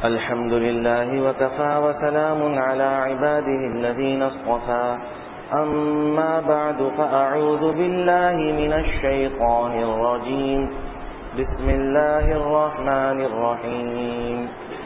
الحمد لله وكفى وسلام على عباده الذين اصطفى أما بعد فأعوذ بالله من الشيطان الرجيم بسم الله الرحمن الرحيم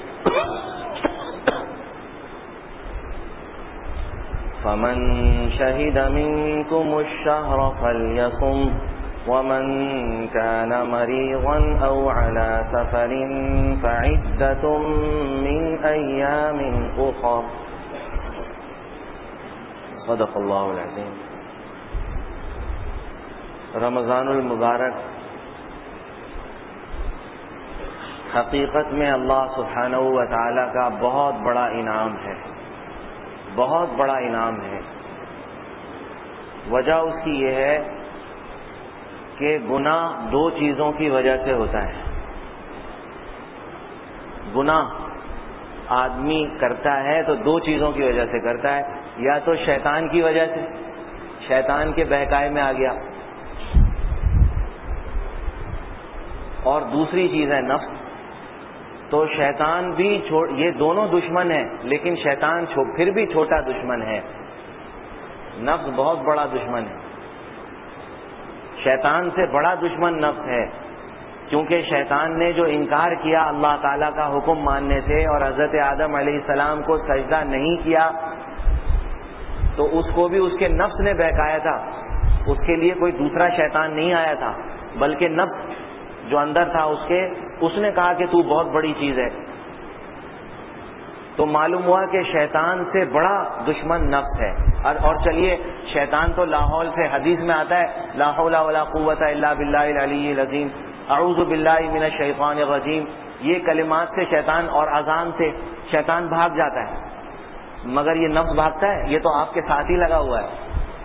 فمن شهد منكم الشهر فليصم ومن كان مريضا أو على سفر فعدة من أيام أخر صدق اللہ العظیم۔ رمضان المبارک حقیقت میں اللہ سبحانہ و تعالی کا بہت بڑا انعام ہے، بہت بڑا انعام ہے۔ وجہ اس کی یہ ہے کہ گناہ دو چیزوں کی وجہ سے ہوتا ہے۔ گناہ آدمی کرتا ہے تو دو چیزوں کی وجہ سے کرتا ہے، یا تو شیطان کی وجہ سے، شیطان کے بہکائے میں آ گیا، اور دوسری چیز ہے نفس۔ تو شیطان بھی یہ دونوں دشمن ہیں، لیکن شیطان پھر بھی چھوٹا دشمن ہے، نفس بہت بڑا دشمن ہے۔ شیطان سے بڑا دشمن نفس ہے، کیونکہ شیطان نے جو انکار کیا اللہ تعالیٰ کا حکم ماننے سے اور حضرت آدم علیہ السلام کو سجدہ نہیں کیا، تو اس کو بھی اس کے نفس نے بہکایا تھا۔ اس کے لیے کوئی دوسرا شیطان نہیں آیا تھا، بلکہ نفس جو اندر تھا اس نے کہا کہ تو بہت بڑی چیز ہے۔ تو معلوم ہوا کہ شیطان سے بڑا دشمن نفس ہے۔ اور چلیے، شیطان تو لاحول سے، حدیث میں آتا ہے لا حول ولا قوت الا باللہ العلی العظیم، اعوذ باللہ من الشیطان الرجیم، یہ کلمات سے شیطان اور اذان سے شیطان بھاگ جاتا ہے، مگر یہ نفس بھاگتا ہے؟ یہ تو آپ کے ساتھ ہی لگا ہوا ہے۔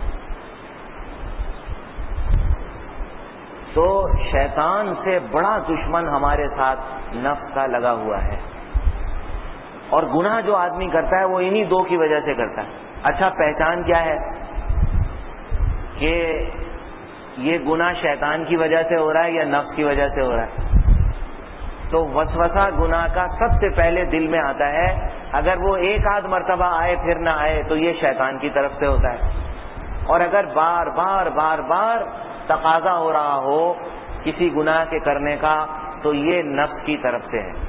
تو شیطان سے بڑا دشمن ہمارے ساتھ نفس کا لگا ہوا ہے، اور گناہ جو آدمی کرتا ہے وہ انہی دو کی وجہ سے کرتا ہے۔ اچھا، پہچان کیا ہے کہ یہ گناہ شیطان کی وجہ سے ہو رہا ہے یا نفس کی وجہ سے ہو رہا ہے؟ تو وسوسہ گناہ کا سب سے پہلے دل میں آتا ہے، اگر وہ ایک آدھ مرتبہ آئے پھر نہ آئے تو یہ شیطان کی طرف سے ہوتا ہے، اور اگر بار بار بار بار تقاضا ہو رہا ہو کسی گناہ کے کرنے کا تو یہ نفس کی طرف سے ہے۔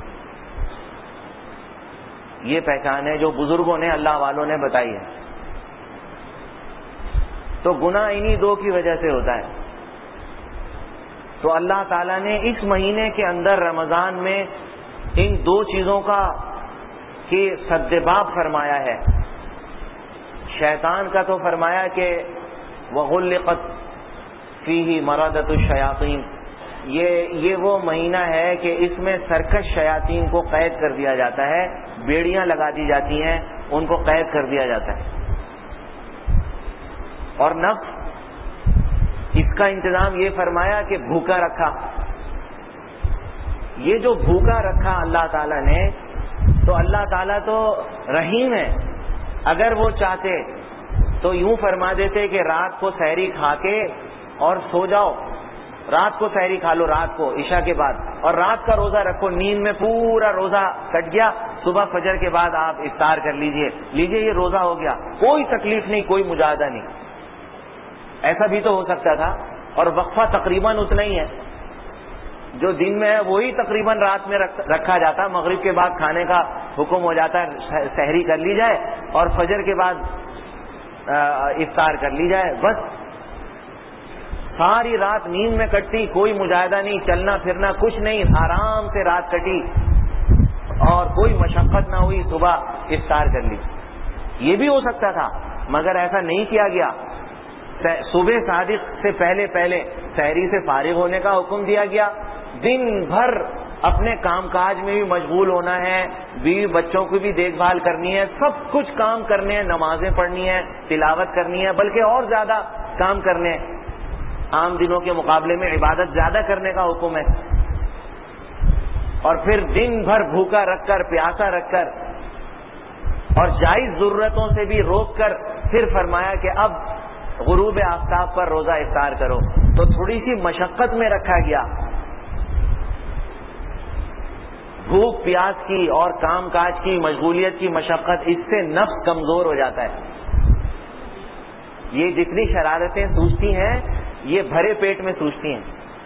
یہ پہچان ہے جو بزرگوں نے، اللہ والوں نے بتائی ہے۔ تو گناہ انہی دو کی وجہ سے ہوتا ہے۔ تو اللہ تعالیٰ نے اس مہینے کے اندر رمضان میں ان دو چیزوں کا کہ سدباب فرمایا ہے۔ شیطان کا تو فرمایا کہ وغلقت فیہ مردۃ الشیاطین، یہ وہ مہینہ ہے کہ اس میں سرکش شیاطین کو قید کر دیا جاتا ہے، بیڑیاں لگا دی جاتی ہیں، ان کو قید کر دیا جاتا ہے۔ اور نفس، اس کا انتظام یہ فرمایا کہ بھوکا رکھا۔ یہ جو بھوکا رکھا اللہ تعالیٰ نے، تو اللہ تعالیٰ تو رحیم ہے، اگر وہ چاہتے تو یوں فرما دیتے کہ رات کو سحری کھا کے اور سو جاؤ، رات کو سحری کھا لو، رات کو عشاء کے بعد، اور رات کا روزہ رکھو، نیند میں پورا روزہ کٹ گیا، صبح فجر کے بعد آپ افطار کر لیجئے یہ روزہ ہو گیا، کوئی تکلیف نہیں، کوئی مجاہدہ نہیں۔ ایسا بھی تو ہو سکتا تھا، اور وقفہ تقریباً اتنا ہی ہے، جو دن میں ہے وہی تقریباً رات میں رکھا جاتا، مغرب کے بعد کھانے کا حکم ہو جاتا ہے، سحری کر لی جائے اور فجر کے بعد افطار کر لی جائے، بس ساری رات نیند میں کٹتی، کوئی مجاہدہ نہیں، چلنا پھرنا کچھ نہیں، آرام سے رات کٹی اور کوئی مشقت نہ ہوئی، صبح افطار کر لی۔ یہ بھی ہو سکتا تھا، مگر ایسا نہیں کیا گیا۔ صبح صادق سے پہلے سحری سے فارغ ہونے کا حکم دیا گیا، دن بھر اپنے کام کاج میں بھی مشغول ہونا ہے، بیوی بچوں کی بھی دیکھ بھال کرنی ہے، سب کچھ کام کرنے ہیں، نمازیں پڑھنی ہیں، تلاوت کرنی ہے، بلکہ اور زیادہ کام کرنے ہیں، عام دنوں کے مقابلے میں عبادت زیادہ کرنے کا حکم ہے۔ اور پھر دن بھر بھوکا رکھ کر، پیاسا رکھ کر اور جائز ضرورتوں سے بھی روک کر پھر فرمایا کہ اب غروب آفتاب پر روزہ افطار کرو، تو تھوڑی سی مشقت میں رکھا گیا۔ بھوک پیاس کی اور کام کاج کی مشغولیت کی مشقت، اس سے نفس کمزور ہو جاتا ہے. یہ جتنی شرارتیں سوچتی ہیں یہ بھرے پیٹ میں سوچتی ہیں.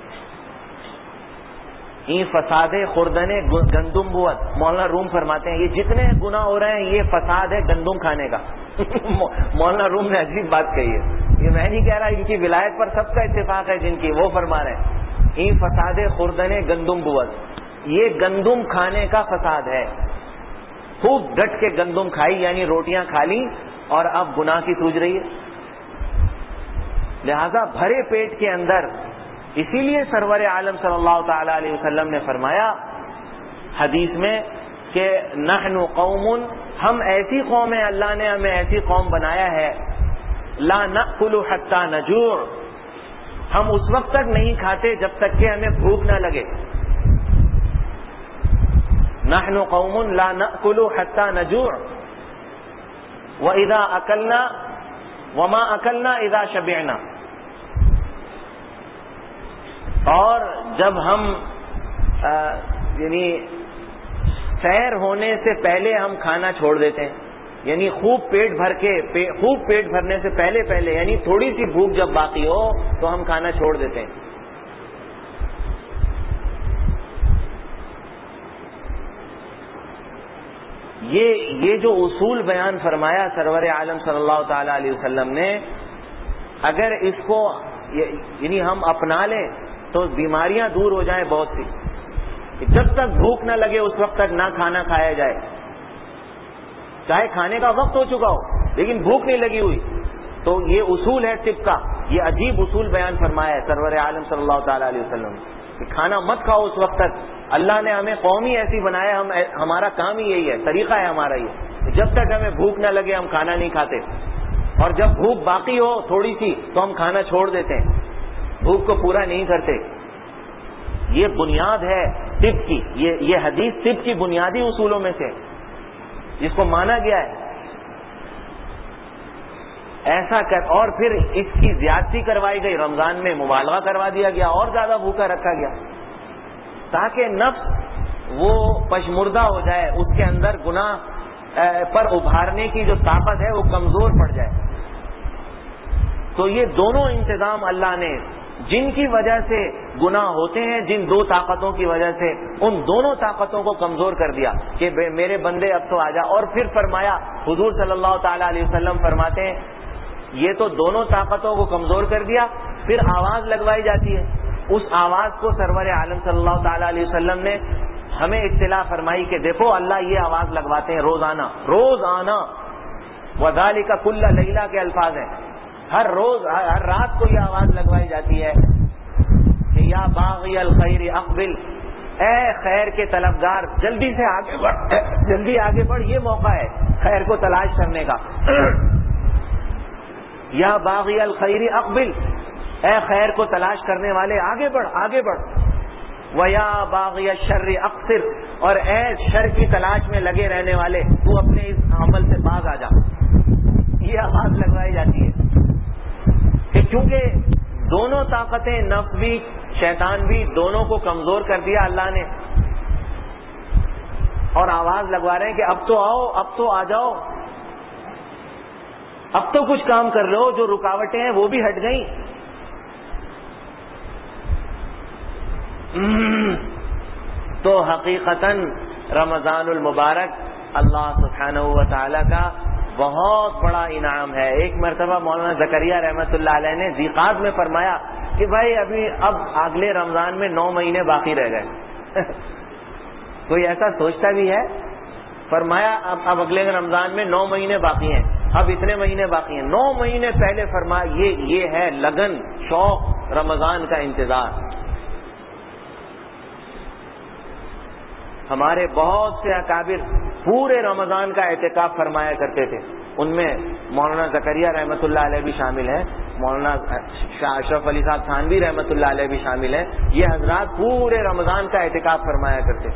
یہ فساد خوردن گندم بوت، مولانا روم فرماتے ہیں یہ جتنے گناہ ہو رہے ہیں یہ فساد ہے گندم کھانے کا. مولانا روم نے عجیب بات کہی ہے، یہ میں نہیں کہہ رہا، ان کی ولایت پر سب کا اتفاق ہے جن کی، وہ فرما رہے ہیں یہ فساد خوردن گندم بوت، یہ گندم کھانے کا فساد ہے. خوب ڈٹ کے گندم کھائی یعنی روٹیاں کھا لی اور اب گناہ کی سوچ رہی ہے. لہذا بھرے پیٹ کے اندر، اسی لیے سرور عالم صلی اللہ تعالی علیہ وسلم نے فرمایا حدیث میں کہ نحن قوم، ہم ایسی قوم ہیں، اللہ نے ہمیں ایسی قوم بنایا ہے، لا نأکل حتی نجوع، ہم اس وقت تک نہیں کھاتے جب تک کہ ہمیں بھوک نہ لگے. نحن قوم لا نأکل حتی نجوع وإذا أکلنا وما أکلنا إذا شبعنا. اور جب ہم یعنی سیر ہونے سے پہلے ہم کھانا چھوڑ دیتے ہیں، یعنی خوب پیٹ بھرنے سے پہلے یعنی تھوڑی سی بھوک جب باقی ہو تو ہم کھانا چھوڑ دیتے ہیں. یہ جو اصول بیان فرمایا سرور عالم صلی اللہ تعالی علیہ وسلم نے، اگر اس کو یعنی ہم اپنا لیں تو بیماریاں دور ہو جائیں بہت سی. جب تک بھوک نہ لگے اس وقت تک نہ کھانا کھایا جائے، چاہے کھانے کا وقت ہو چکا ہو لیکن بھوک نہیں لگی ہوئی. تو یہ اصول ہے طب کا، یہ عجیب اصول بیان فرمایا ہے سرور عالم صلی اللہ تعالی علیہ وسلم کہ کھانا مت کھاؤ اس وقت تک. اللہ نے ہمیں قوم ہی ایسی بنایا، ہمارا کام ہی یہی ہے، طریقہ ہے ہمارا یہ، جب تک ہمیں بھوک نہ لگے ہم کھانا نہیں کھاتے، اور جب بھوک باقی ہو تھوڑی سی تو ہم کھانا چھوڑ دیتے ہیں، بھوک کو پورا نہیں کرتے. یہ بنیاد ہے طب کی، یہ حدیث طب کی بنیادی اصولوں میں سے جس کو مانا گیا ہے. ایسا کر، اور پھر اس کی زیادتی کروائی گئی، رمضان میں مبالغہ کروا دیا گیا اور زیادہ بھوکا رکھا گیا تاکہ نفس وہ پشمردہ ہو جائے، اس کے اندر گناہ پر ابھارنے کی جو طاقت ہے وہ کمزور پڑ جائے. تو یہ دونوں انتظام اللہ نے، جن کی وجہ سے گناہ ہوتے ہیں، جن دو طاقتوں کی وجہ سے، ان دونوں طاقتوں کو کمزور کر دیا کہ میرے بندے اب تو آ جا. اور پھر فرمایا، حضور صلی اللہ تعالی علیہ وسلم فرماتے ہیں یہ تو دونوں طاقتوں کو کمزور کر دیا، پھر آواز لگوائی جاتی ہے. اس آواز کو سرور عالم صلی اللہ تعالی علیہ وسلم نے ہمیں اطلاع فرمائی کہ دیکھو اللہ یہ آواز لگواتے ہیں روزانہ، وَذَلِكَ كُلَّ لَيْلَةٍ کے الفاظ ہیں. ہر روز ہر رات کو یہ آواز لگوائی جاتی ہے کہ یا باغی الخیر اقبل، اے خیر کے طلبگار جلدی سے آگے بڑھ، جلدی آگے بڑھ، یہ موقع ہے خیر کو تلاش کرنے کا. یا باغی الخیر اقبل، اے خیر کو تلاش کرنے والے آگے بڑھ آگے بڑھ. وَيَا بَاغِيَ الشَّرِّ اقصر، اور اے شر کی تلاش میں لگے رہنے والے تو اپنے اس عمل سے باز آ جا. یہ آواز لگوائی جاتی ہے کہ چونکہ دونوں طاقتیں، نفس بھی شیطان بھی، دونوں کو کمزور کر دیا اللہ نے، اور آواز لگوا رہے ہیں کہ اب تو آؤ، اب تو آ جاؤ، اب تو کچھ کام کر لو، جو رکاوٹیں ہیں وہ بھی ہٹ گئیں. تو حقیقتاً رمضان المبارک اللہ سبحانہ و تعالی کا بہت بڑا انعام ہے. ایک مرتبہ مولانا زکریہ رحمۃ اللہ علیہ نے ذیقات میں فرمایا کہ بھائی اب اگلے رمضان میں 9 مہینے باقی رہ گئے. کوئی ایسا سوچتا بھی ہے؟ فرمایا اب اگلے رمضان میں 9 مہینے باقی ہیں، اب اتنے مہینے باقی ہیں. 9 مہینے پہلے فرمایا یہ ہے لگن، شوق رمضان کا انتظار. ہمارے بہت سے اکابر پورے رمضان کا اعتکاف فرمایا کرتے تھے، ان میں مولانا زکریہ رحمۃ اللہ علیہ بھی شامل ہیں، مولانا شاہ اشرف علی صاحب تھانوی رحمۃ اللہ علیہ بھی شامل ہیں. یہ حضرات پورے رمضان کا اعتکاف فرمایا کرتے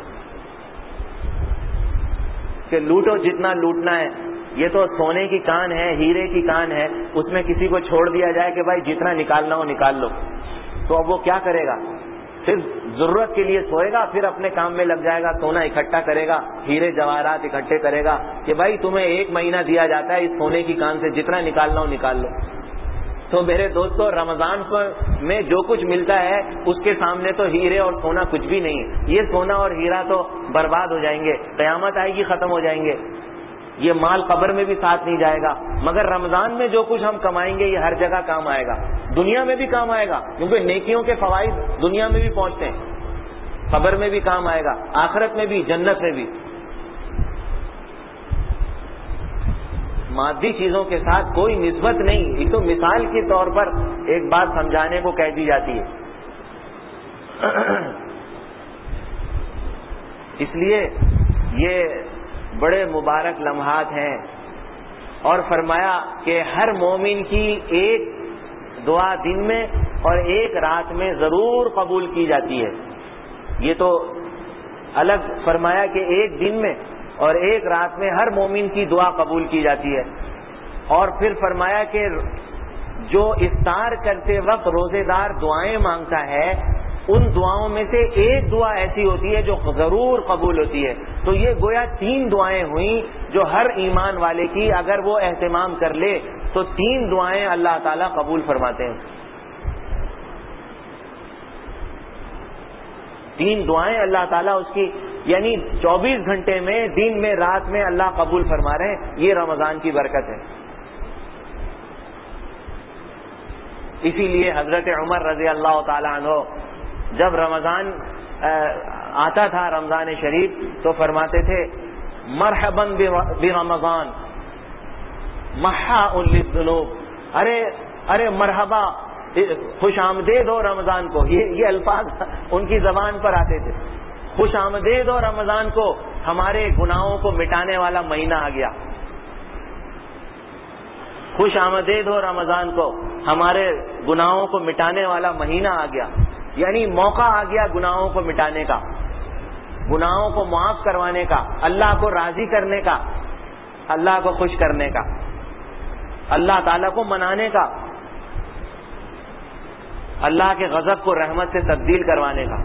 کہ لوٹو جتنا لوٹنا ہے، یہ تو سونے کی کان ہے، ہیرے کی کان ہے، اس میں کسی کو چھوڑ دیا جائے کہ بھائی جتنا نکالنا ہو نکال لو، تو اب وہ کیا کرے گا؟ صرف ضرورت کے لیے سوئے گا، پھر اپنے کام میں لگ جائے گا، سونا اکٹھا کرے گا، ہیرے جواہرات اکٹھے کرے گا کہ بھائی تمہیں 1 مہینہ دیا جاتا ہے اس سونے کی کان سے جتنا نکالنا ہو نکال لو. تو میرے دوستو، رمضان میں جو کچھ ملتا ہے اس کے سامنے تو ہیرے اور سونا کچھ بھی نہیں ہے. یہ سونا اور ہیرا تو برباد ہو جائیں گے، قیامت آئے گی ختم ہو جائیں گے. یہ مال قبر میں بھی ساتھ نہیں جائے گا. مگر رمضان میں جو کچھ ہم کمائیں گے یہ ہر جگہ کام آئے گا، دنیا میں بھی کام آئے گا، کیونکہ نیکیوں کے فوائد دنیا میں بھی پہنچتے ہیں، قبر میں بھی کام آئے گا، آخرت میں بھی، جنت میں بھی. مادی چیزوں کے ساتھ کوئی نسبت نہیں. یہ تو مثال کے طور پر ایک بات سمجھانے کو کہہ دی جاتی ہے. اس لیے یہ بڑے مبارک لمحات ہیں. اور فرمایا کہ ہر مومن کی ایک دعا دن میں اور ایک رات میں ضرور قبول کی جاتی ہے. یہ تو الگ فرمایا کہ ایک دن میں اور ایک رات میں ہر مومن کی دعا قبول کی جاتی ہے. اور پھر فرمایا کہ جو افطار کرتے وقت روزے دار دعائیں مانگتا ہے ان دعاؤں میں سے ایک دعا ایسی ہوتی ہے جو ضرور قبول ہوتی ہے. تو یہ گویا 3 دعائیں ہوئیں جو ہر ایمان والے کی اگر وہ اہتمام کر لے تو 3 دعائیں اللہ تعالیٰ قبول فرماتے ہیں. 3 دعائیں اللہ تعالیٰ اس کی یعنی 24 گھنٹے میں، دن میں، رات میں اللہ قبول فرما رہے ہیں. یہ رمضان کی برکت ہے. اسی لیے حضرت عمر رضی اللہ تعالی عنہ جب رمضان آتا تھا، رمضان شریف، تو فرماتے تھے مرحبا برمضان محا للذنوب. ارے مرحبا، خوش آمدید ہو رمضان کو. یہ الفاظ ان کی زبان پر آتے تھے. خوش آمدید ہو رمضان کو، ہمارے گناہوں کو مٹانے والا مہینہ آ گیا. خوش آمدید ہو رمضان کو، ہمارے گناہوں کو مٹانے والا مہینہ آ گیا. یعنی موقع آ گیا گناہوں کو مٹانے کا، گناہوں کو معاف کروانے کا، اللہ کو راضی کرنے کا، اللہ کو خوش کرنے کا، اللہ تعالیٰ کو منانے کا، اللہ کے غضب کو رحمت سے تبدیل کروانے کا.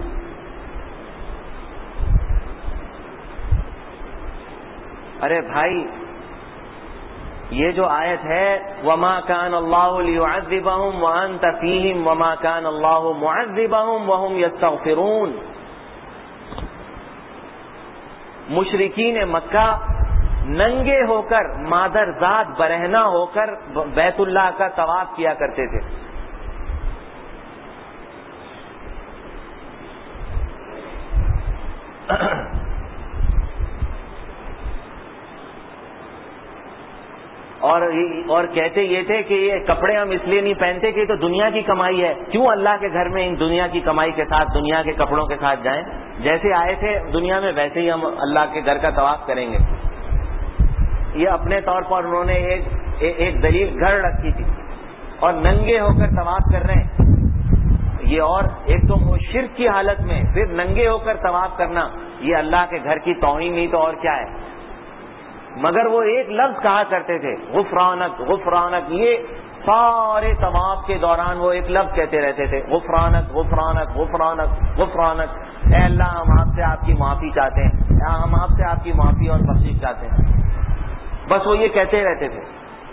ارے بھائی، یہ جو آیت ہے وَمَا كَانَ اللَّهُ لِيُعَذِّبَهُمْ وَأَنْتَ فِيهِمْ وَمَا كَانَ اللَّهُ مُعَذِّبَهُمْ وَهُمْ يَسْتَغْفِرُونَ. مشرکین مکہ ننگے ہو کر، مادرزاد برہنہ ہو کر بیت اللہ کا طواف کیا کرتے تھے. اور کہتے یہ تھے کہ یہ کپڑے ہم اس لیے نہیں پہنتے کہ یہ تو دنیا کی کمائی ہے، کیوں اللہ کے گھر میں ان دنیا کی کمائی کے ساتھ، دنیا کے کپڑوں کے ساتھ جائیں؟ جیسے آئے تھے دنیا میں ویسے ہی ہم اللہ کے گھر کا طواف کریں گے. یہ اپنے طور پر انہوں نے ایک دلیل گھڑ رکھی تھی اور ننگے ہو کر طواف کر رہے ہیں. یہ اور ایک تو شرک کی حالت میں پھر ننگے ہو کر طواف کرنا، یہ اللہ کے گھر کی توہین نہیں تو اور کیا ہے. مگر وہ ایک لفظ کہا کرتے تھے غفرانک غفرانک. یہ سارے طواف کے دوران وہ ایک لفظ کہتے رہتے تھے غفرانک غفرانک غفرانک غفرانک. اے اللہ، ہم آپ سے آپ کی معافی چاہتے ہیں، ہم آپ سے آپ کی معافی اور بخشش چاہتے ہیں. بس وہ یہ کہتے رہتے تھے.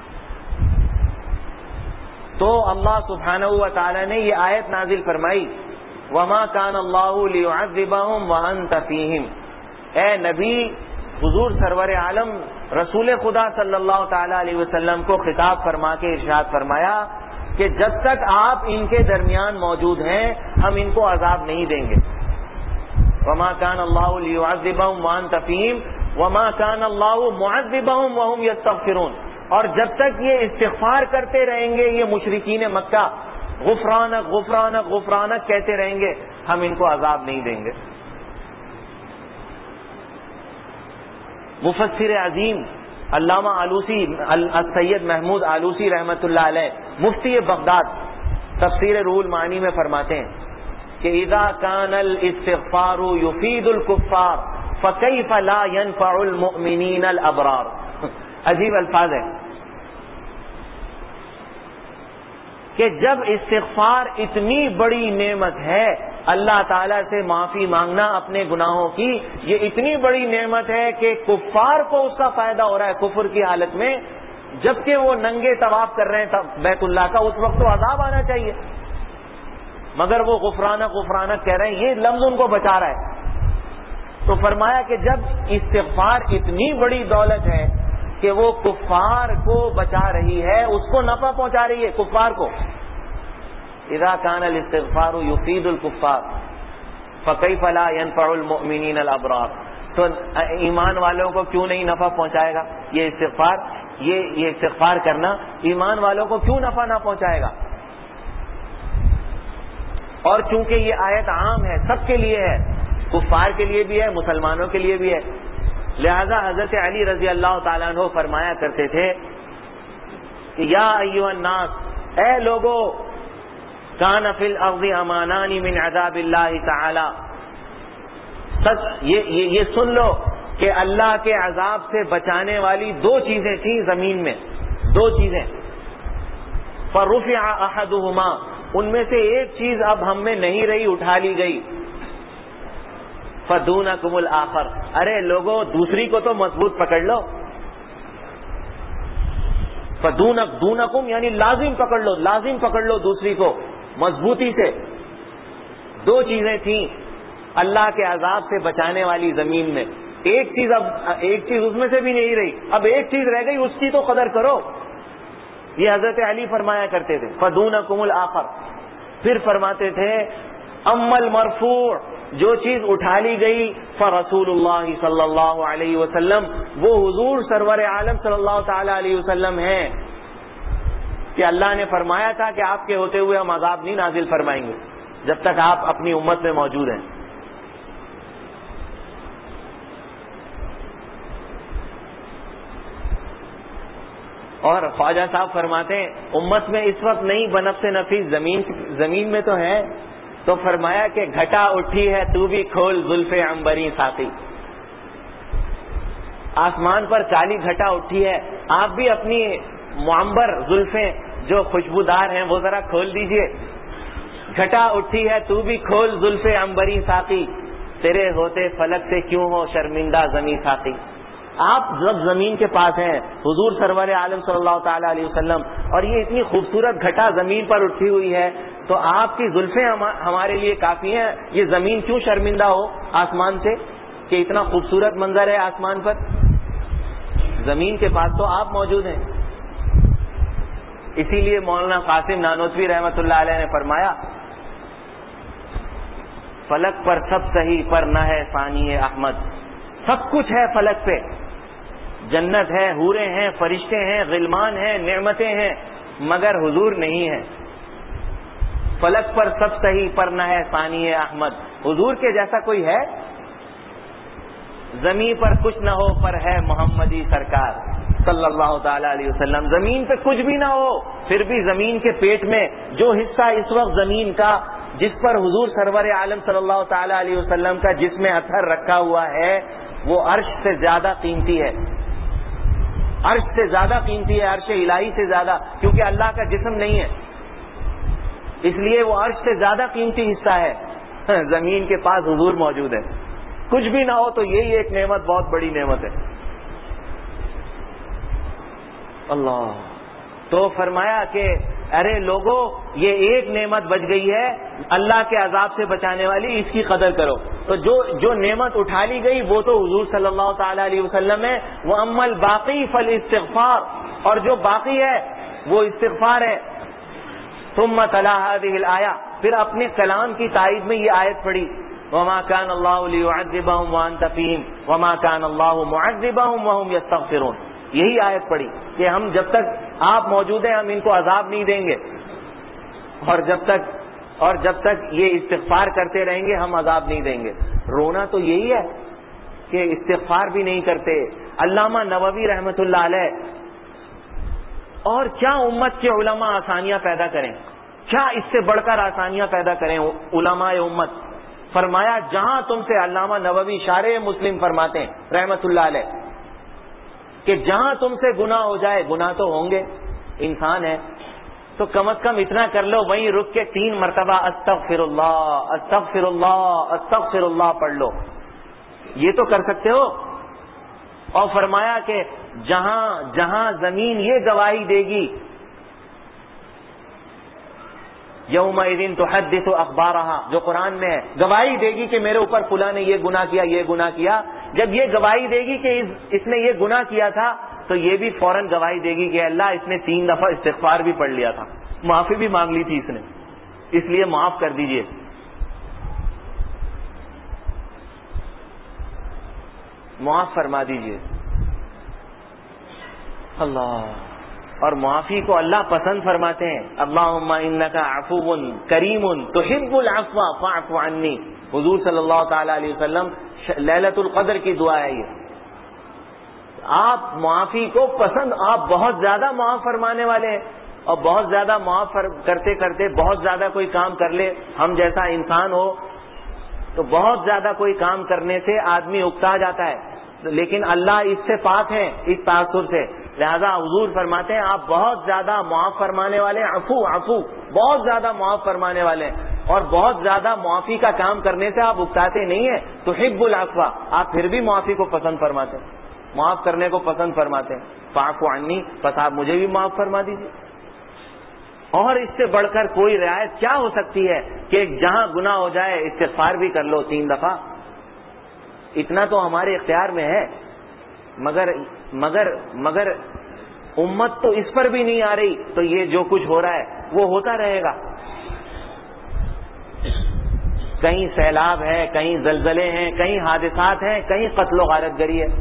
تو اللہ سبحانہ و تعالی نے یہ آیت نازل فرمائی وَمَا كَانَ اللَّهُ لِيُعَذِّبَهُمْ وَأَنْتَ فِيهِمْ. اے نبی، حضور سرور عالم رسول خدا صلی اللہ تعالی علیہ وسلم کو خطاب فرما کے ارشاد فرمایا کہ جب تک آپ ان کے درمیان موجود ہیں ہم ان کو عذاب نہیں دیں گے. وَمَا كَانَ اللَّهُ لِيُعَذِّبَهُمْ وَأَنْتَ فِيهِمْ وَمَا كَانَ اللَّهُ مُعَذِّبَهُمْ وَهُمْ يَسْتَغْفِرُونَ. اور جب تک یہ استغفار کرتے رہیں گے، یہ مشرکین مکہ غفرانک غفرانک غفرانک کہتے رہیں گے، ہم ان کو عذاب نہیں دیں گے. مفسر عظیم علامہ آلوسی السید محمود آلوسی رحمۃ اللہ علیہ، مفتی بغداد، تفسیر روح المعانی میں فرماتے ہیں کہ اذا كان الاستغفار يفيد الكفار فكيف لا ينفع المؤمنين الابرار. عجیب الفاظ ہے کہ جب استغفار اتنی بڑی نعمت ہے اللہ تعالیٰ سے معافی مانگنا اپنے گناہوں کی، یہ اتنی بڑی نعمت ہے کہ کفار کو اس کا فائدہ ہو رہا ہے کفر کی حالت میں، جبکہ وہ ننگے طواف کر رہے ہیں بیت اللہ کا، اس وقت تو عذاب آنا چاہیے، مگر وہ غفرانک غفرانک کہہ رہے ہیں، یہ لفظ ان کو بچا رہا ہے۔ تو فرمایا کہ جب استغفار اتنی بڑی دولت ہے کہ وہ کفار کو بچا رہی ہے، اس کو نفع پہنچا رہی ہے کفار کو، اذا کان الاستغفار یفید الکفار فکیف لا ینفع المؤمنین الابرار، تو ایمان والوں کو کیوں نہیں نفع پہنچائے گا یہ استغفار، یہ استغفار کرنا ایمان والوں کو کیوں نفع نہ پہنچائے گا؟ اور چونکہ یہ آیت عام ہے، سب کے لیے ہے، کفار کے لیے بھی ہے، مسلمانوں کے لیے بھی ہے، لہذا حضرت علی رضی اللہ تعالیٰ عنہ فرمایا کرتے تھے کہ یا ایھا الناس، اے لوگو، کان فی الارض امانان من عذاب اللہ تعالی، سچ یہ سن لو کہ اللہ کے عذاب سے بچانے والی دو چیزیں تھیں زمین میں، دو چیزیں، فرفع احدہما، ان میں سے ایک چیز اب ہم میں نہیں رہی، اٹھا لی گئی، فدونکم الآخر، ارے لوگوں دوسری کو تو مضبوط پکڑ لو، دونکم یعنی لازم پکڑ لو، لازم پکڑ لو دوسری کو مضبوطی سے۔ دو چیزیں تھیں اللہ کے عذاب سے بچانے والی زمین میں، ایک چیز اس میں سے بھی نہیں رہی، اب ایک چیز رہ گئی، اس کی تو قدر کرو، یہ حضرت علی فرمایا کرتے تھے، فدونکم الآخر۔ پھر فرماتے تھے اما المرفوع، جو چیز اٹھا لی گئی، فرسول اللہ صلی اللہ علیہ وسلم، وہ حضور سرور عالم صلی اللہ تعالی علیہ وسلم ہیں، کہ اللہ نے فرمایا تھا کہ آپ کے ہوتے ہوئے ہم عذاب نہیں نازل فرمائیں گے جب تک آپ اپنی امت میں موجود ہیں۔ اور خواجہ صاحب فرماتے ہیں امت میں اس وقت نہیں بنفس نفیس زمین میں تو ہے، تو فرمایا کہ گھٹا اٹھی ہے تو بھی کھول زلف عنبری ساقی، آسمان پر کالی گھٹا اٹھی ہے، آپ بھی اپنی معمبر زلفیں جو خوشبودار ہیں وہ ذرا کھول دیجئے، گھٹا اٹھی ہے تو بھی کھول زلف عنبری ساقی، تیرے ہوتے فلک سے کیوں ہو شرمندہ زمیں ساقی۔ آپ جب زمین کے پاس ہیں حضور سرور عالم صلی اللہ تعالی علیہ وسلم، اور یہ اتنی خوبصورت گھٹا زمین پر اٹھی ہوئی ہے، تو آپ کی زلفیں ہمارے لیے کافی ہیں، یہ زمین کیوں شرمندہ ہو آسمان سے کہ اتنا خوبصورت منظر ہے آسمان پر؟ زمین کے پاس تو آپ موجود ہیں۔ اسی لیے مولانا قاسم نانوتوی رحمۃ اللہ علیہ نے فرمایا فلک پر سب صحیح پر نہ ہے ثانی احمد، سب کچھ ہے فلک پہ، جنت ہے، حوریں ہیں، فرشتے ہیں، غلمان ہیں، نعمتیں ہیں، مگر حضور نہیں ہے۔ فلک پر سب صحیح پر نہ ہے ثانی احمد، حضور کے جیسا کوئی ہے؟ زمین پر کچھ نہ ہو پر ہے محمدی سرکار صلی اللہ تعالی علیہ وسلم، زمین پہ کچھ بھی نہ ہو پھر بھی زمین کے پیٹ میں جو حصہ اس وقت زمین کا جس پر حضور سرور عالم صلی اللہ تعالی علیہ وسلم کا جسم اطہر رکھا ہوا ہے، وہ عرش سے زیادہ قیمتی ہے، عرش سے زیادہ قیمتی ہے، عرش الہی سے زیادہ، کیونکہ اللہ کا جسم نہیں ہے، اس لیے وہ عرش سے زیادہ قیمتی حصہ ہے، زمین کے پاس حضور موجود ہے، کچھ بھی نہ ہو تو یہی ایک نعمت بہت بڑی نعمت ہے۔ اللہ، تو فرمایا کہ ارے لوگوں یہ ایک نعمت بچ گئی ہے اللہ کے عذاب سے بچانے والی، اس کی قدر کرو۔ تو جو نعمت اٹھا لی گئی وہ تو حضور صلی اللہ تعالی علیہ وسلم ہے، وَأَمَّا الْبَاقِي فَالْإِسْتِغْفَارُ، اور جو باقی ہے وہ استغفار ہے۔ ثم تلا هذه الآية، پھر اپنے کلام کی تائید میں یہ آیت پڑھی، وما كان الله ليعذبهم وانت فيهم وما كان الله معذبهم وهم يستغفرون، یہی آیت پڑھی کہ ہم جب تک آپ موجود ہیں ہم ان کو عذاب نہیں دیں گے، اور جب تک یہ استغفار کرتے رہیں گے ہم عذاب نہیں دیں گے۔ رونا تو یہی ہے کہ استغفار بھی نہیں کرتے۔ علامہ نووی رحمۃ اللہ علیہ، اور کیا امت کے علماء آسانیاں پیدا کریں، کیا اس سے بڑھ کر آسانیاں پیدا کریں علماء امت۔ فرمایا جہاں تم سے، علامہ نووی شارح مسلم فرماتے ہیں رحمۃ اللہ علیہ کہ جہاں تم سے گناہ ہو جائے، گناہ تو ہوں گے، انسان ہے، تو کم از کم اتنا کر لو، وہیں رک کے 3 مرتبہ استغفر اللہ استغفر اللہ استغفر اللہ پڑھ لو. یہ تو کر سکتے ہو. اور فرمایا کہ جہاں جہاں زمین یہ گواہی دے گی، یومئذ تحدث اخبارہا، جو قرآن میں ہے، گواہی دے گی کہ میرے اوپر فلاں نے یہ گناہ کیا یہ گناہ کیا. جب یہ گواہی دے گی کہ اس نے یہ گناہ کیا تھا، تو یہ بھی فوراً گواہی دے گی کہ اللہ اس نے 3 دفعہ استغفار بھی پڑھ لیا تھا، معافی بھی مانگ لی تھی اس نے، اس لیے معاف کر دیجئے. معاف فرما دیجئے. اللہ، اور معافی کو اللہ پسند فرماتے ہیں. اللہم انک عفو کریم تحب العفو فاعف عنی. حضور صلی اللہ تعالی علیہ وسلم لیلۃ القدر کی دعا ہے یہ. آپ معافی کو پسند، آپ بہت زیادہ معاف فرمانے والے ہیں، اور بہت زیادہ معاف کرتے کرتے بہت زیادہ کوئی کام کر لے، ہم جیسا انسان ہو تو بہت زیادہ کوئی کام کرنے سے آدمی اکتا جاتا ہے، لیکن اللہ اس سے پاک ہے، اس تاثر سے. لہذا حضور فرماتے ہیں آپ بہت زیادہ معاف فرمانے والے ہیں. عفو بہت زیادہ معاف فرمانے والے ہیں، اور بہت زیادہ معافی کا کام کرنے سے آپ اکتاتے نہیں ہیں. تحب العفو، آپ پھر بھی معافی کو پسند فرماتے ہیں، معاف کرنے کو پسند فرماتے ہیں. فاعف عنی، بس آپ مجھے بھی معاف فرما دیجیے. اور اس سے بڑھ کر کوئی رعایت کیا ہو سکتی ہے کہ جہاں گناہ ہو جائے استغفار بھی کر لو 3 دفعہ. اتنا تو ہمارے اختیار میں ہے، مگر امت تو اس پر بھی نہیں آ رہی، تو یہ جو کچھ ہو رہا ہے وہ ہوتا رہے گا. کہیں سیلاب ہے، کہیں زلزلے ہیں، کہیں حادثات ہیں، کہیں قتل و غارت گری ہے.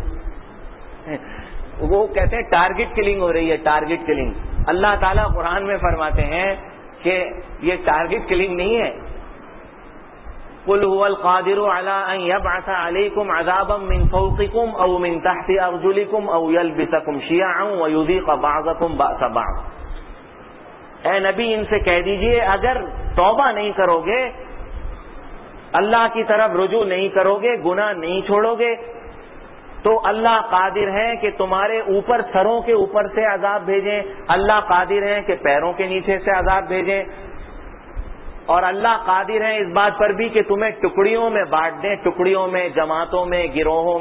وہ کہتے ہیں ٹارگٹ کلنگ ہو رہی ہے، ٹارگٹ کلنگ. اللہ تعالیٰ قرآن میں فرماتے ہیں کہ یہ ٹارگٹ کلنگ نہیں ہے. قل هو القادر على ان يبعث عليكم عذابا من فوقكم او من تحت ارجلكم او يلبسكم شيعا ويذيق بعضكم باس بعض. اے نبی ان سے کہہ دیجئے اگر توبہ نہیں کرو گے، اللہ کی طرف رجوع نہیں کرو گے، گناہ نہیں چھوڑو گے، تو اللہ قادر ہے کہ تمہارے اوپر سروں کے اوپر سے عذاب بھیجیں، اللہ قادر ہے کہ پیروں کے نیچے سے عذاب بھیجیں، اور اللہ قادر ہے اس بات پر بھی کہ تمہیں ٹکڑیوں میں بانٹ دیں، ٹکڑیوں میں، جماعتوں میں، گروہوں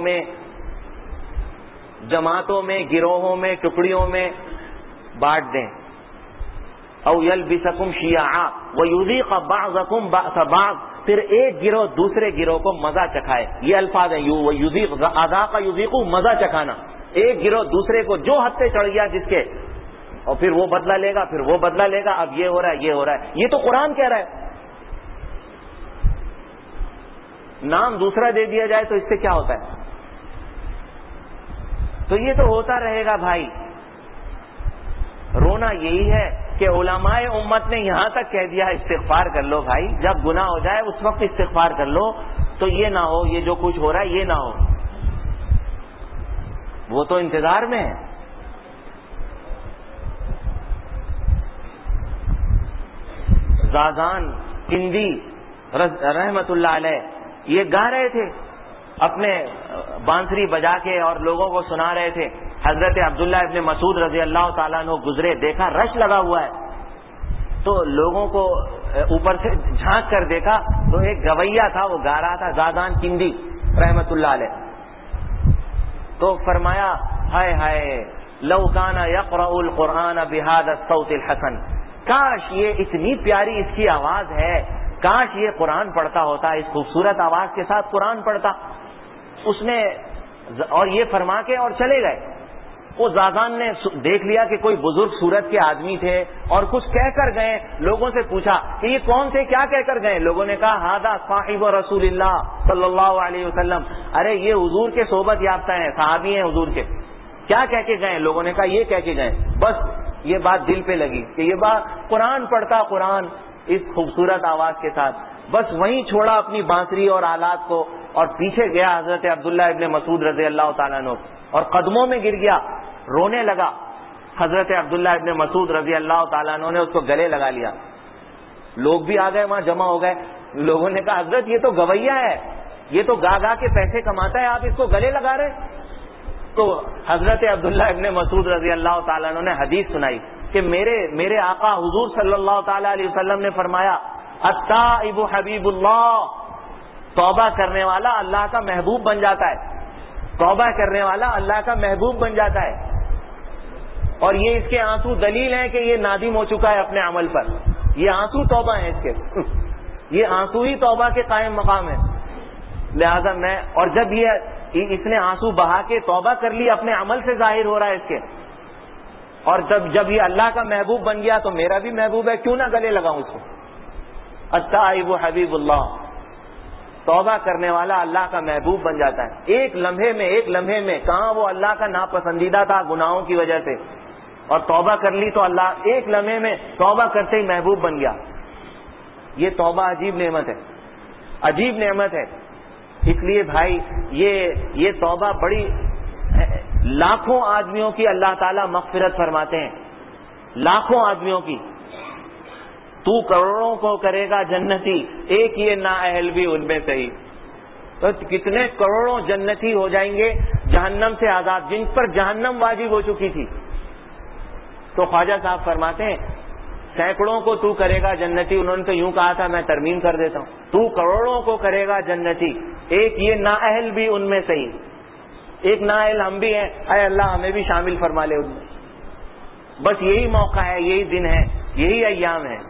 میں ٹکڑیوں میں بانٹ دیں. او یلبسکم شیعا ویذیق بعضکم باس بعض، پھر ایک گروہ دوسرے گروہ کو مزہ چکھائے. یہ الفاظ ہیں، یذیق، اذاق یذیق، مزہ چکھانا. ایک گروہ دوسرے کو جو حد پہ چڑھ گیا جس کے، اور پھر وہ بدلہ لے گا، پھر وہ بدلہ لے گا. اب یہ ہو رہا ہے، یہ ہو رہا ہے. یہ تو قرآن کہہ رہا ہے. نام دوسرا دے دیا جائے تو اس سے کیا ہوتا ہے؟ تو یہ تو ہوتا رہے گا بھائی. رونا یہی ہے کہ علماء امت نے یہاں تک کہہ دیا استغفار کر لو بھائی، جب گناہ ہو جائے اس وقت استغفار کر لو. تو یہ نہ ہو، یہ جو کچھ ہو رہا ہے یہ نہ ہو. وہ تو انتظار میں ہے. زازان کندی رحمت اللہ علیہ یہ گا رہے تھے اپنے بانسری بجا کے اور لوگوں کو سنا رہے تھے. حضرت عبداللہ ابن مسعود رضی اللہ تعالیٰ عنہ گزرے، دیکھا رش لگا ہوا ہے، تو لوگوں کو اوپر سے جھانک کر دیکھا تو ایک گویا تھا، وہ گا رہا تھا، زازان کندی رحمت اللہ علیہ. تو فرمایا ہائے ہائے لو کان یقرأ القرآن بهذا الصوت الحسن، کاش یہ اتنی پیاری اس کی آواز ہے، کاش یہ قرآن پڑھتا ہوتا، اس خوبصورت آواز کے ساتھ قرآن پڑھتا. اس نے اور یہ فرما کے اور چلے گئے. وہ زازان نے دیکھ لیا کہ کوئی بزرگ صورت کے آدمی تھے اور کچھ کہہ کر گئے. لوگوں سے پوچھا کہ یہ کون تھے، کیا کہہ کر گئے؟ لوگوں نے کہا ہذا صاحب رسول اللہ صلی اللہ علیہ وسلم، ارے یہ حضور کے صحبت یافتہ ہیں، صحابی ہیں حضور کے. کیا کہہ کے گئے؟ لوگوں نے کہا یہ کہہ کے گئے. بس یہ بات دل پہ لگی کہ یہ بات قرآن پڑھتا، قرآن اس خوبصورت آواز کے ساتھ. بس وہیں چھوڑا اپنی بانسری اور آلات کو اور پیچھے گیا حضرت عبداللہ ابن مسعود رضی اللہ تعالیٰ عنہ اور قدموں میں گر گیا، رونے لگا. حضرت عبداللہ ابن مسعود رضی اللہ تعالیٰ عنہ نے اس کو گلے لگا لیا. لوگ بھی آ گئے، وہاں جمع ہو گئے. لوگوں نے کہا حضرت یہ تو گویا ہے، یہ تو گا گا کے پیسے کماتا ہے، آپ اس کو گلے لگا رہے. تو حضرت عبداللہ ابن مسعود رضی اللہ تعالیٰ عنہ نے حدیث سنائی کہ میرے آقا حضور صلی اللہ تعالی علیہ وسلم نے فرمایا التائب حبیب اللہ، توبہ کرنے والا اللہ کا محبوب بن جاتا ہے، توبہ کرنے والا اللہ کا محبوب بن جاتا ہے. اور یہ اس کے آنسو دلیل ہیں کہ یہ نادم ہو چکا ہے اپنے عمل پر. یہ آنسو توبہ ہیں اس کے یہ آنسو ہی توبہ کے قائم مقام ہے. لہذا اور جب اس نے آنسو بہا کے توبہ کر لی، اپنے عمل سے ظاہر ہو رہا ہے اس کے. اور جب یہ اللہ کا محبوب بن گیا تو میرا بھی محبوب ہے، کیوں نہ گلے لگاؤں اس کو. التائب حبیب اللہ، توبہ کرنے والا اللہ کا محبوب بن جاتا ہے. ایک لمحے میں کہاں وہ اللہ کا ناپسندیدہ تھا گناہوں کی وجہ سے، اور توبہ کر لی تو اللہ ایک لمحے میں توبہ کرتے ہی محبوب بن گیا. یہ توبہ عجیب نعمت ہے، عجیب نعمت ہے. اس لیے بھائی یہ توبہ بڑی، لاکھوں آدمیوں کی اللہ تعالیٰ مغفرت فرماتے ہیں، لاکھوں آدمیوں کی. تو کروڑوں کو کرے گا جنتی، ایک یہ نااہل بھی ان میں سے ہی. تو کتنے کروڑوں جنتی ہو جائیں گے جہنم سے آزاد، جن پر جہنم واجب ہو چکی تھی. تو خواجہ صاحب فرماتے ہیں سینکڑوں کو تو کرے گا جنتی، انہوں نے تو یوں کہا تھا، میں ترمیم کر دیتا ہوں، تو کروڑوں کو کرے گا جنتی، ایک یہ نااہل بھی ان میں سے ہی. ایک نااہل ہم بھی ہیں، اے اللہ ہمیں بھی شامل فرما لے ان میں. بس یہی موقع ہے، یہی دن ہے، یہی ایام ہے.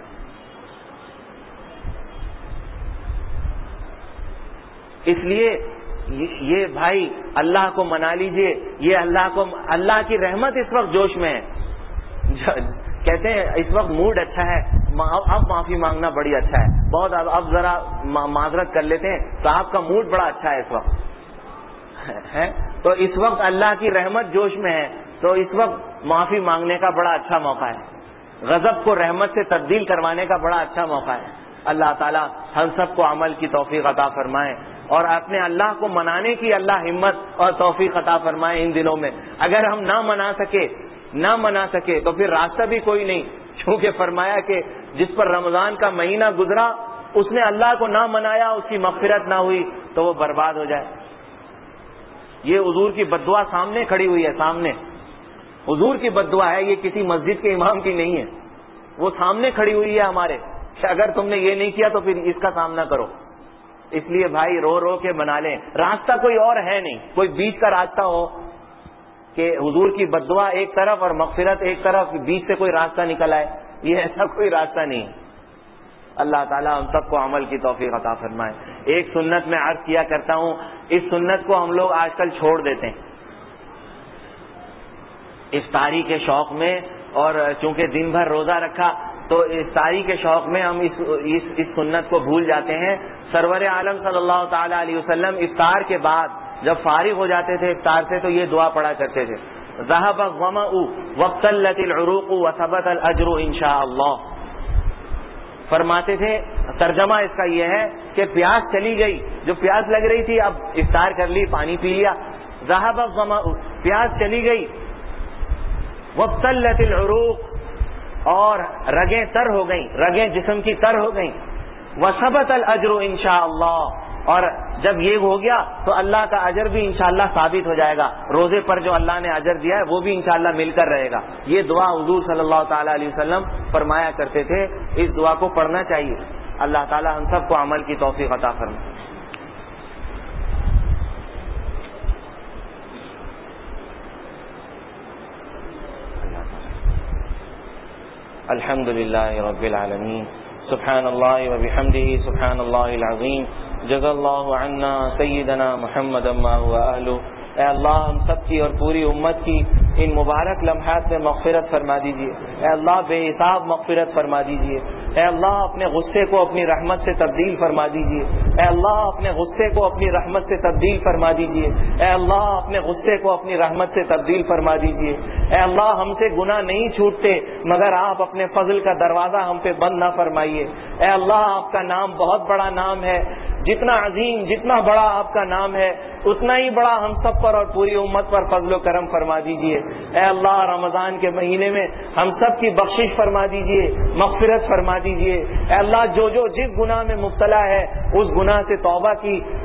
اس لیے یہ بھائی اللہ کو منا لیجئے. یہ اللہ کی رحمت اس وقت جوش میں ہے. کہتے ہیں اس وقت موڈ اچھا ہے، اب معافی مانگنا بڑی اچھا ہے، بہت اب ذرا معذرت کر لیتے ہیں، صاحب کا موڈ بڑا اچھا ہے اس وقت ہے. تو اس وقت اللہ کی رحمت جوش میں ہے، تو اس وقت معافی مانگنے کا بڑا اچھا موقع ہے. غضب کو رحمت سے تبدیل کروانے کا بڑا اچھا موقع ہے. اللہ تعالی ہم سب کو عمل کی توفیق عطا فرمائے، اور اپنے اللہ کو منانے کی اللہ ہمت اور توفیق عطا فرمائے ان دنوں میں. اگر ہم نہ منا سکے تو پھر راستہ بھی کوئی نہیں. چونکہ فرمایا کہ جس پر رمضان کا مہینہ گزرا اس نے اللہ کو نہ منایا، اس کی مغفرت نہ ہوئی تو وہ برباد ہو جائے. یہ حضور کی بددعا سامنے کھڑی ہوئی ہے، سامنے حضور کی بددعا ہے، یہ کسی مسجد کے امام کی نہیں ہے. وہ سامنے کھڑی ہوئی ہے ہمارے کہ اگر تم نے یہ نہیں کیا تو پھر اس کا سامنا کرو. اس لیے بھائی رو رو کے بنا لیں. راستہ کوئی اور ہے نہیں، کوئی بیچ کا راستہ ہو کہ حضور کی بددعا ایک طرف اور مغفرت ایک طرف، بیچ سے کوئی راستہ نکل آئے، یہ ایسا کوئی راستہ نہیں. اللہ تعالیٰ ہم سب کو عمل کی توفیق عطا فرمائے. ایک سنت میں عرض کیا کرتا ہوں، اس سنت کو ہم لوگ آج کل چھوڑ دیتے ہیں افطاری کے شوق میں، اور چونکہ دن بھر روزہ رکھا تو افطاری کے شوق میں ہم اس سنت کو بھول جاتے ہیں. سرور عالم صلی اللہ تعالی علیہ وسلم افطار کے بعد جب فارغ ہو جاتے تھے افطار سے تو یہ دعا پڑھا کرتے تھے، ذهب الظمأ وابتلت العروق وثبت الاجر ان شاء اللہ. فرماتے تھے، ترجمہ اس کا یہ ہے کہ پیاس چلی گئی، جو پیاس لگ رہی تھی اب افطار کر لی، پانی پی لیا. ذهب الظمأ، پیاس چلی گئی، وابتلت العروق، اور رگیں تر ہو گئیں، رگیں جسم کی تر ہو گئیں. وثبت الاجر انشاءاللہ، اور جب یہ ہو گیا تو اللہ کا اجر بھی انشاءاللہ ثابت ہو جائے گا. روزے پر جو اللہ نے اجر دیا ہے وہ بھی انشاءاللہ مل کر رہے گا. یہ دعا حضور صلی اللہ تعالی علیہ وسلم فرمایا کرتے تھے. اس دعا کو پڑھنا چاہیے. اللہ تعالی ہم سب کو عمل کی توفیق عطا فرمائے. الحمد للہ رب العالمین، سبحان اللہ وبحمدہ، سبحان اللہ العظیم، جزا اللہ عنا سیدنا محمد ما هو اہلہ. اے اللہ ہم سب کی اور پوری امت کی ان مبارک لمحات میں مغفرت فرما دیجیے. اے اللہ بے حساب مغفرت فرما دیجیے. اے اللہ اپنے غصے کو اپنی رحمت سے تبدیل فرما دیجیے. اے اللہ اپنے غصے کو اپنی رحمت سے تبدیل فرما دیجیے. اے اللہ اپنے غصے کو اپنی رحمت سے تبدیل فرما دیجیے. اے اللہ ہم سے گناہ نہیں چھوٹتے مگر آپ اپنے فضل کا دروازہ ہم پہ بند نہ فرمائیے. اے اللہ آپ کا نام بہت بڑا نام ہے، جتنا عظیم جتنا بڑا آپ کا نام ہے اتنا ہی بڑا ہم سب پر اور پوری امت پر فضل و کرم فرما دیجیے. اے اللہ رمضان کے مہینے میں ہم سب کی بخشش فرما دیجیے، مغفرت فرما دیجیے. اے اللہ جو جس گناہ میں مبتلا ہے اس گناہ سے توبہ کی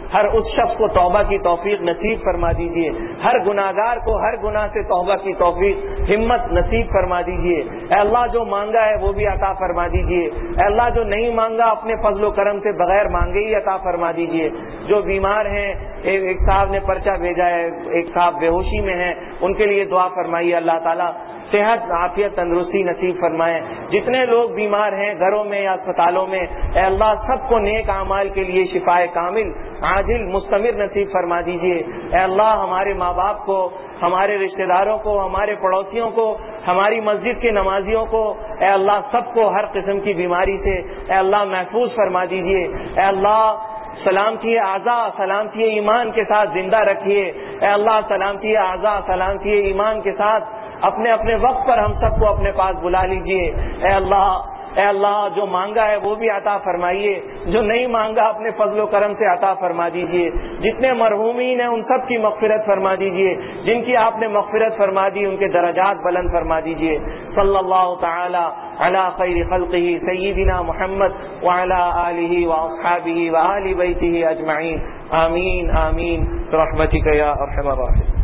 ہر اس شخص کو توبہ کی توفیق نصیب فرما دیجیے، ہر گناہگار کو ہر گناہ سے توبہ کی توفیق ہمت نصیب فرما دیجیے۔ اے اللہ جو مانگا ہے وہ بھی عطا فرما دیجیے، اے اللہ جو نہیں مانگا اپنے فضل و کرم سے بغیر مانگے ہی عطا فرما دیجیے۔ جو بیمار ہیں، ایک صاحب نے پرچہ بھیجا ہے، ایک صاحب بے ہوشی میں ہیں، ان کے لیے دعا فرمائیے، اللہ تعالیٰ صحت عافیت تندرستی نصیب فرمائے۔ جتنے لوگ بیمار ہیں گھروں میں یا اسپتالوں میں، اے اللہ سب کو نیک اعمال کے لیے شفائے کامل عاجل مستمر نصیب فرما دیجیے۔ اے اللہ ہمارے ماں باپ کو، ہمارے رشتہ داروں کو، ہمارے پڑوسیوں کو، ہماری مسجد کے نمازیوں کو، اے اللہ سب کو ہر قسم کی بیماری سے اے اللہ محفوظ فرما دیجیے۔ اے اللہ سلامتی اعضاء سلامتی ایمان کے ساتھ زندہ رکھیے۔ اے اللہ سلامتی اعضاء سلامتی ایمان کے ساتھ اپنے اپنے وقت پر ہم سب کو اپنے پاس بلا لیجیے۔ اے اللہ جو مانگا ہے وہ بھی عطا فرمائیے، جو نہیں مانگا اپنے فضل و کرم سے عطا فرما دیجیے۔ جتنے مرحومین ہیں ان سب کی مغفرت فرما دیجیے، جن کی آپ نے مغفرت فرما دی ان کے درجات بلند فرما دیجیے۔ صلی اللہ تعالی علی خیر خلقہ سیدنا محمد وعلی آلہ واصحابہ وآل بیتہ اجمعین، آمین آمین برحمتک یا ارحم الراحمین۔